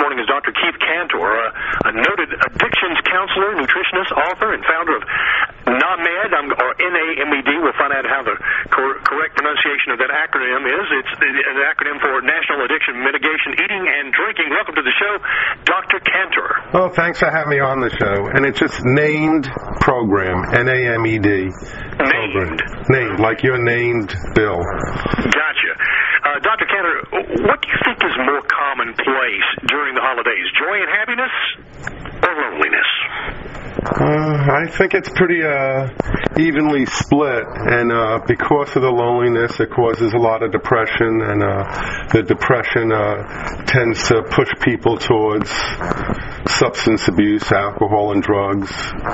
morning is Dr. Keith Cantor, a noted addictions counselor, nutritionist, author, and founder of NAMED, or NAMED. We'll find out how the correct pronunciation of that acronym is. It's an acronym for National Addiction Mitigation, Eating and Drinking. Welcome to the show, Dr. Cantor. Oh, thanks for having me on the show. And it's just named program, NAMED. Named, like you're named Bill. Gotcha. Dr. Cantor, what do you think is more commonplace during the holidays, joy and happiness or loneliness? I think it's pretty evenly split, and because of the loneliness, it causes a lot of depression, and the depression tends to push people towards substance abuse, alcohol, and drugs.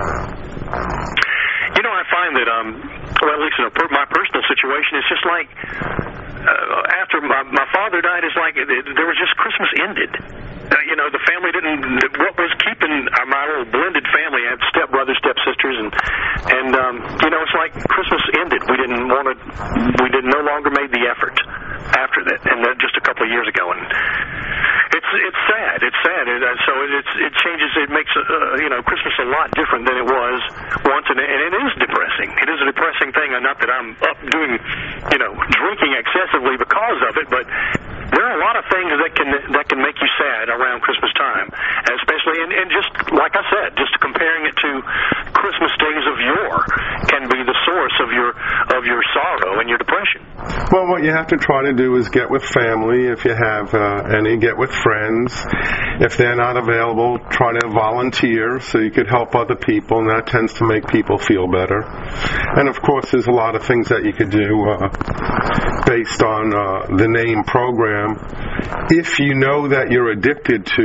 You know, I find that, well, at least in my personal situation, it's just like after my father died, it's like there was just Christmas ended. You know, the family didn't. What was keeping my little blended family? I had stepbrothers, stepsisters, and you know, it's like Christmas ended. We no longer made the effort after that, and that just a couple of years ago, and it's sad. It's sad. So it changes. It makes you know, Christmas a lot different than it was once, and it is depressing. It is a depressing thing. Not that I'm up doing, you know, drinking excessively because of it, but there are a lot of things that can make you sad around Christmas time, especially and just like I said, just comparing it to Christmas days of yore can be the source of your sorrow and your depression. Well, what you have to try to do is get with family if you have any, get with friends. If they're not available, try to volunteer so you could help other people, and that tends to make people feel better. And of course, there's a lot of things that you could do based on the name program. If you know that you're addicted to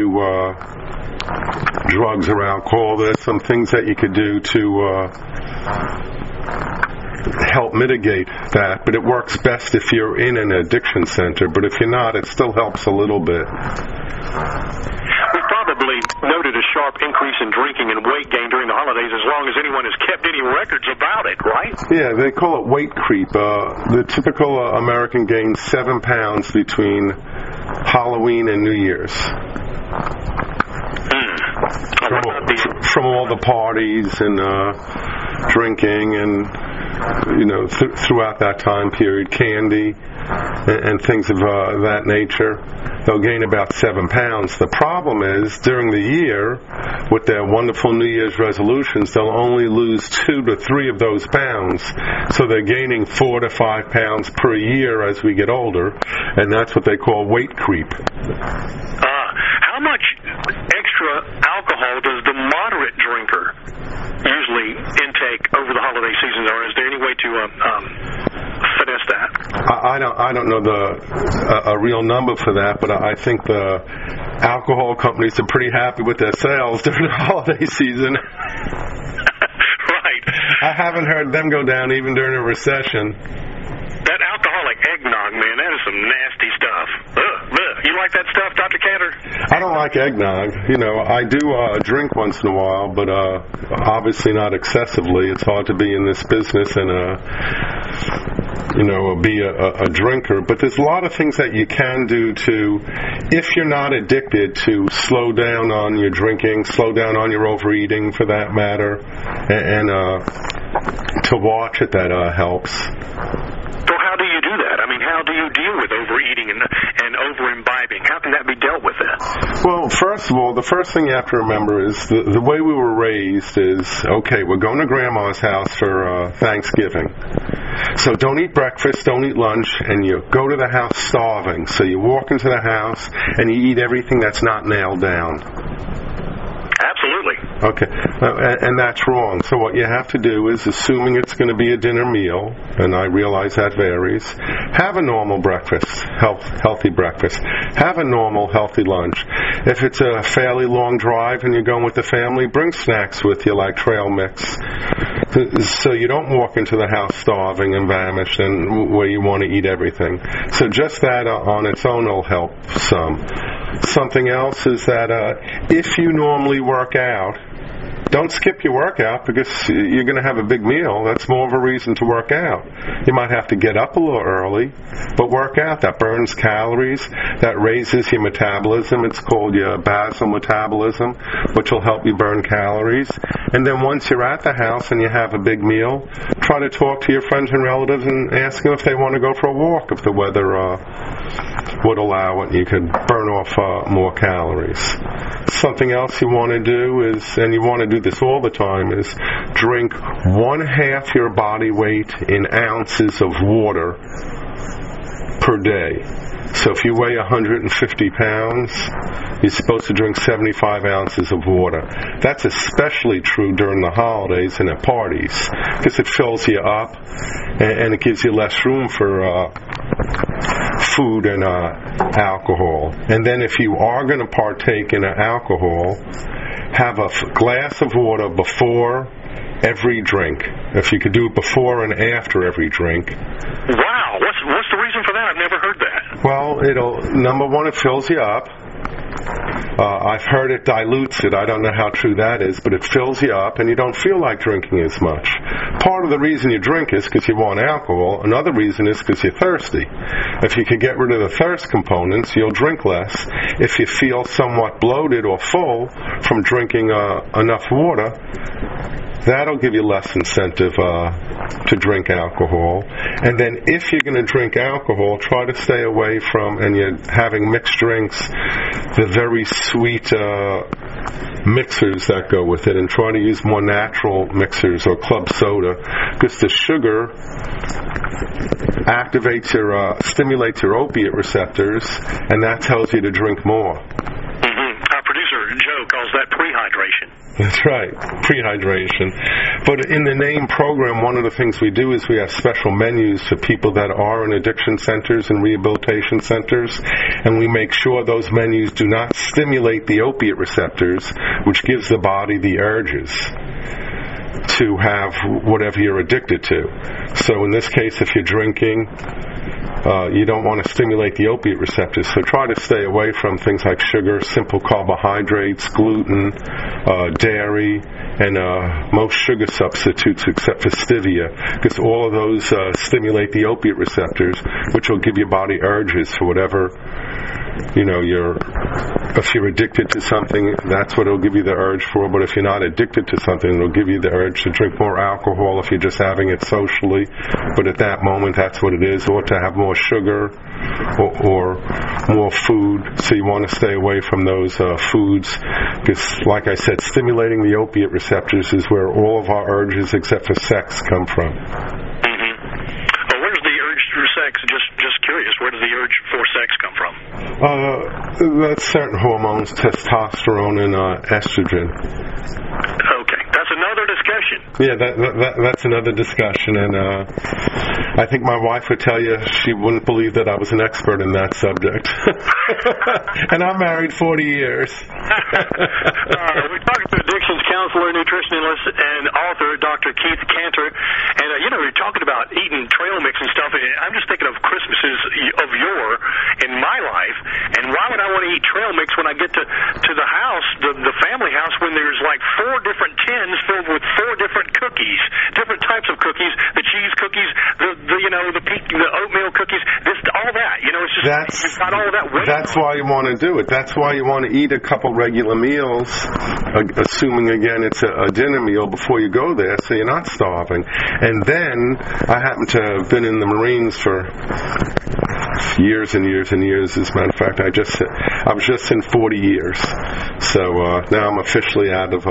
drugs or alcohol, there's some things that you could do to help mitigate that, but it works best if you're in an addiction center. But if you're not, it still helps a little bit. We've probably noted a sharp increase in drinking and weight gain during the holidays, as long as anyone has kept any records about it, right? Yeah, they call it weight creep. The typical American gains 7 pounds between Halloween and New Year's. From all the parties and drinking and, you know, throughout that time period, candy and things of that nature, they'll gain about 7 pounds. The problem is, during the year, with their wonderful New Year's resolutions, they'll only lose 2 to 3 of those pounds. So they're gaining 4 to 5 pounds per year as we get older, and that's what they call weight creep. How much extra alcohol does the moderate drinker usually intake over the holiday season, or is there any way to finesse that? I don't know a real number for that, but I think the alcohol companies are pretty happy with their sales during the holiday season. Right. I haven't heard them go down even during a recession. That alcoholic eggnog, man, that is some nasty stuff. You like that stuff, Dr. Cantor? I don't like eggnog. You know, I do drink once in a while, but obviously not excessively. It's hard to be in this business and you know, be a drinker. But there's a lot of things that you can do to, if you're not addicted, to slow down on your drinking, slow down on your overeating for that matter, and to watch it, that helps. So how do you do that? I mean, how do you deal with overeating and over-imbibing? How can that be dealt with then? Well, first of all, the first thing you have to remember is the way we were raised is, okay, we're going to Grandma's house for Thanksgiving. So don't eat breakfast, don't eat lunch, and you go to the house starving. So you walk into the house and you eat everything that's not nailed down. Absolutely. Okay, and that's wrong. So what you have to do is, assuming it's going to be a dinner meal, and I realize that varies, have a normal breakfast, healthy breakfast. Have a normal, healthy lunch. If it's a fairly long drive and you're going with the family, bring snacks with you like trail mix, so you don't walk into the house starving and famished and where you want to eat everything. So just that on its own will help some. Something else is that if you normally work out, don't skip your workout because you're going to have a big meal. That's more of a reason to work out. You might have to get up a little early, but work out. That burns calories. That raises your metabolism. It's called your basal metabolism, which will help you burn calories. And then once you're at the house and you have a big meal, try to talk to your friends and relatives and ask them if they want to go for a walk if the weather would allow it. You could burn off more calories. Something else you want to do is, and you want to do this all the time, is drink 1/2 your body weight in ounces of water per day. So if you weigh 150 pounds, you're supposed to drink 75 ounces of water. That's especially true during the holidays and at parties, because it fills you up and it gives you less room for food and alcohol. And then if you are going to partake in alcohol, have a glass of water before every drink. If you could do it before and after every drink. Wow, what's the reason for that? I've never heard that. Well, number one, it fills you up. I've heard it dilutes it. I don't know how true that is, but it fills you up and you don't feel like drinking as much. Part of the reason you drink is because you want alcohol. Another reason is because you're thirsty. If you can get rid of the thirst components, you'll drink less. If you feel somewhat bloated or full from drinking enough water, that'll give you less incentive to drink alcohol. And then if you're going to drink alcohol, try to stay away from, and you're having mixed drinks, the very sweet mixers that go with it, and try to use more natural mixers or club soda, because the sugar stimulates your opiate receptors, and that tells you to drink more. Our producer Joe calls that prehydration. That's right, prehydration. But in the NAME program, one of the things we do is we have special menus for people that are in addiction centers and rehabilitation centers, and we make sure those menus do not stimulate the opiate receptors, which gives the body the urges to have whatever you're addicted to. So in this case, if you're drinking, you don't want to stimulate the opiate receptors, so try to stay away from things like sugar, simple carbohydrates, gluten, dairy, and most sugar substitutes except for stevia, because all of those stimulate the opiate receptors, which will give your body urges for whatever, if you're addicted to something, that's what it'll give you the urge for. But if you're not addicted to something, it'll give you the urge to drink more alcohol if you're just having it socially. But at that moment, that's what it is, or to have more sugar or more food. So you want to stay away from those foods, because, like I said, stimulating the opiate receptors is where all of our urges, except for sex, come from. Where does the urge for sex? Just curious. Where does the urge for sex come from? That's certain hormones, testosterone and estrogen. Okay, that's another discussion. Yeah, that's another discussion, and I think my wife would tell you she wouldn't believe that I was an expert in that subject. And I'm married 40 years. We're talking to addictions counselor, nutritionist, and author Dr. Keith Cantor, and we're talking about eating trail mix and stuff. And I'm just thinking of Christmases of yore in my life, and why would I want to eat trail mix when I get to the house, the family house, when there's like 4 different tins filled with 4 different cookies, different types of cookies, the cheese cookies, the oatmeal cookies, all that. It's just you've got all of that. That's why you want to do it. That's why you want to eat a couple regular meals, assuming again it's a dinner meal before you go there, so you're not starving. And then I happen to have been in the Marines for years and years and years. As a matter of fact, I was just in 40 years. So now I'm officially out of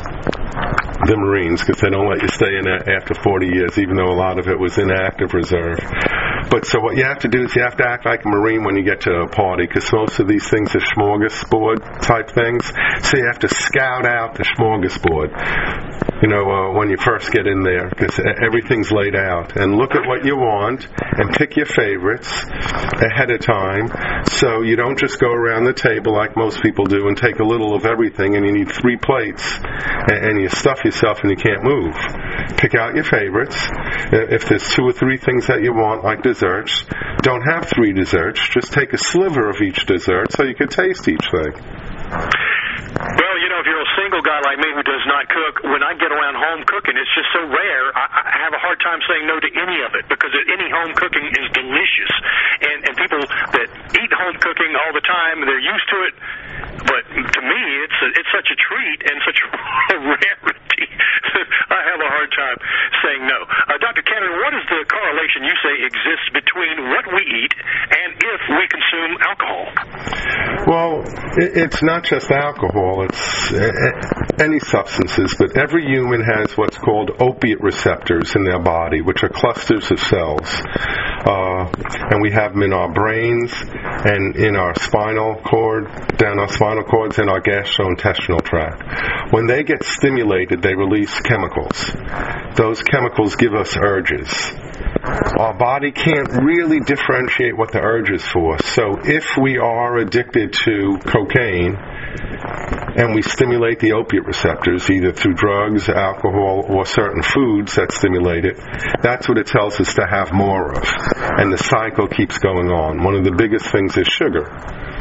the Marines, because they don't let you stay in after 40 years, even though a lot of it was in active reserve. But so what you have to do is you have to act like a Marine when you get to a party, because most of these things are smorgasbord type things. So you have to scout out the smorgasbord, when you first get in there, because everything's laid out. And look at what you want and pick your favorites ahead of time, so you don't just go around the table like most people do and take a little of everything, and you need 3 plates and you stuff yourself and you can't move. Pick out your favorites. If there's 2 or 3 things that you want, like desserts, don't have 3 desserts. Just take a sliver of each dessert so you can taste each thing. Well, if you're a single guy like me who does not cook, when I get around home cooking, it's just so rare. I have a hard time saying no to any of it because any home cooking is delicious. And people that eat home cooking all the time, they're used to it. But to me, it's such a treat and such a rarity. I have a hard time saying no. Dr. Cannon, what is the correlation you say exists between what we eat and if we consume alcohol? Well, it's not just alcohol. It's any substances, but every human has what's called opiate receptors in their body, which are clusters of cells. And we have them in our brains and in our spinal cord, down our spinal cords and our gastrointestinal tract. When they get stimulated, they release chemicals. Those chemicals give us urges. Our body can't really differentiate what the urge is for. So if we are addicted to cocaine and we stimulate the opiate receptors, either through drugs, alcohol, or certain foods that stimulate it, that's what it tells us to have more of. And the cycle keeps going on. One of the biggest things is sugar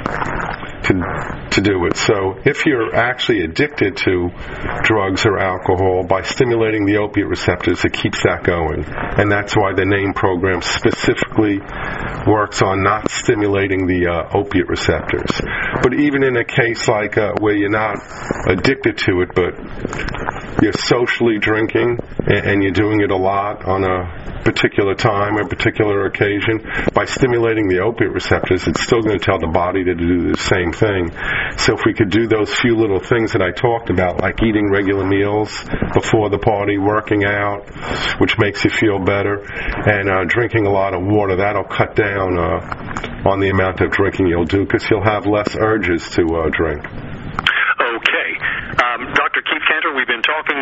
to do it. So if you're actually addicted to drugs or alcohol, by stimulating the opiate receptors, it keeps that going. And that's why the NAME program specifically works on not stimulating the opiate receptors. But even in a case like where you're not addicted to it, but you're socially drinking and you're doing it a lot on a particular time or particular occasion, by stimulating the opiate receptors, it's still going to tell the body to do the same thing. So if we could do those few little things that I talked about, like eating regular meals before the party, working out, which makes you feel better, and drinking a lot of water, that'll cut down on the amount of drinking you'll do, because you'll have less urges to drink. Okay. Dr. Keith Cantor, we've been talking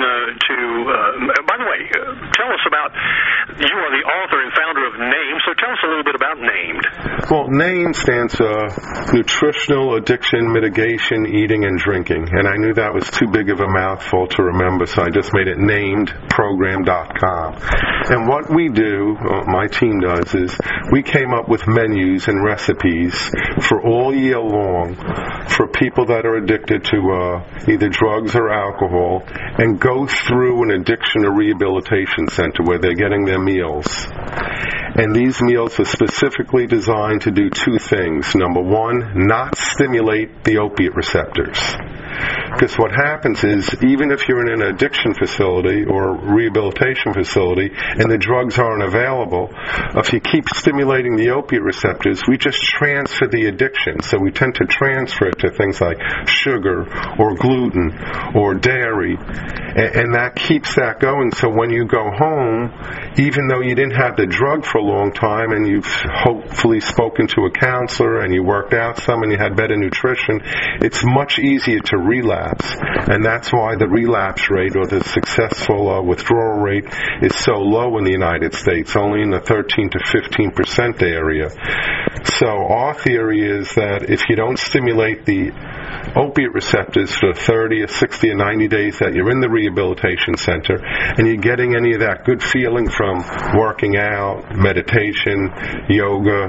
by the way, tell us about, you are the author and founder of NAME, so tell us a little bit about NAMED. Well, NAME stands for Nutritional Addiction Mitigation, Eating and Drinking, and I knew that was too big of a mouthful to remember, so I just made it NAMEDprogram.com. And what we do, my team does, is we came up with menus and recipes for all year long for people that are addicted to either drugs or alcohol, and go through an addiction or rehabilitation center where they're getting their meals. And these meals are specifically designed to do two things. Number one, not stimulate the opiate receptors. Because what happens is, even if you're in an addiction facility or rehabilitation facility and the drugs aren't available, if you keep stimulating the opiate receptors, we just transfer the addiction. So we tend to transfer it to things like sugar or gluten or dairy, and that keeps that going. So when you go home, even though you didn't have the drug for a long time and you've hopefully spoken to a counselor and you worked out some and you had better nutrition, it's much easier to relapse. And that's why the relapse rate or the successful withdrawal rate is so low in the United States, only in the 13 to 15% area. So our theory is that if you don't stimulate the opiate receptors for 30 or 60 or 90 days that you're in the rehabilitation center, and you're getting any of that good feeling from working out, meditation, yoga,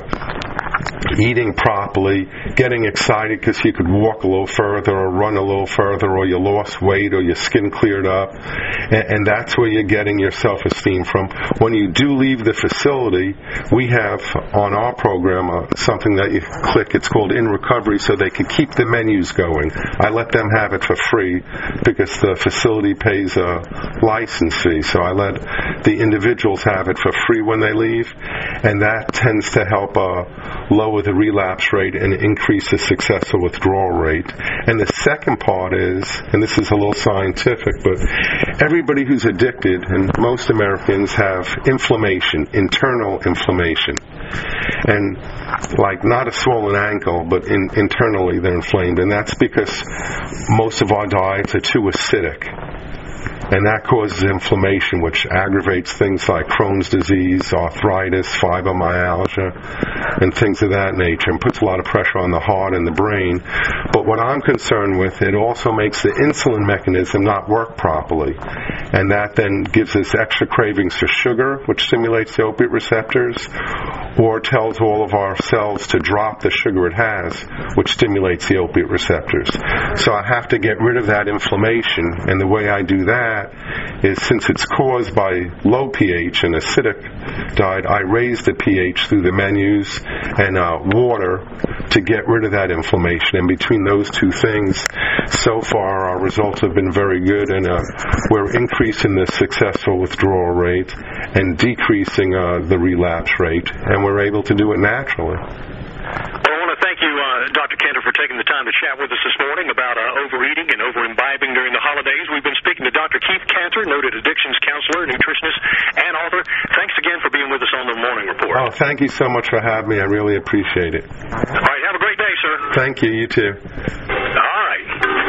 eating properly, getting excited because you could walk a little further or run a little further, or you lost weight or your skin cleared up, and that's where you're getting your self-esteem from. When you do leave the facility, we have on our program something that you click, it's called In Recovery, so they can keep the menus going. I let them have it for free because the facility pays a license fee, so I let the individuals have it for free when they leave, and that tends to help lower the relapse rate and increase the successful withdrawal rate. And the second part is, and this is a little scientific, but everybody who's addicted, and most Americans have inflammation, internal inflammation. And like not a swollen ankle, but internally they're inflamed. And that's because most of our diets are too acidic. And that causes inflammation, which aggravates things like Crohn's disease, arthritis, fibromyalgia, and things of that nature, and puts a lot of pressure on the heart and the brain. But what I'm concerned with, it also makes the insulin mechanism not work properly. And that then gives us extra cravings for sugar, which stimulates the opiate receptors, or tells all of our cells to drop the sugar it has, which stimulates the opiate receptors. So I have to get rid of that inflammation, and the way I do that is, since it's caused by low pH and acidic diet, I raise the pH through the menus and water to get rid of that inflammation. And between those two things, so far our results have been very good, and we're increasing the successful withdrawal rate and decreasing the relapse rate, and we're able to do it naturally. Well, I want to thank you, Dr. Cantor, for taking the time to chat with us this morning about overeating and over-imbibing during the holidays. We've been speaking to Dr. Keith Cantor, noted addictions counselor, nutritionist, and author. Thanks again for being with us on the Morning Report. Oh, thank you so much for having me. I really appreciate it. All right, have a great day, sir. Thank you. You too.